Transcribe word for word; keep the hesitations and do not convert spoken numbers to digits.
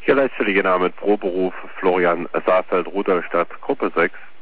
Hier leistet die Name mit Proberuf Florian Saarfeld, Rudolstadt, Gruppe sechs.